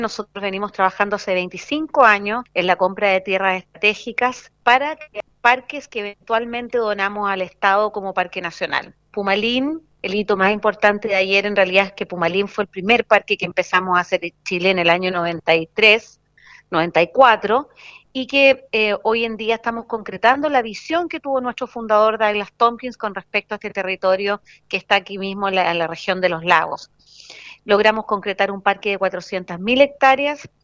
Nosotros venimos trabajando hace 25 años en la compra de tierras estratégicas para parques que eventualmente donamos al Estado como parque nacional. Pumalín, el hito más importante de ayer en realidad es que Pumalín fue el primer parque que empezamos a hacer en Chile en el año 93, 94, y que hoy en día estamos concretando la visión que tuvo nuestro fundador Douglas Tompkins con respecto a este territorio que está aquí mismo en la región de los lagos. Logramos concretar un parque de 400.000 hectáreas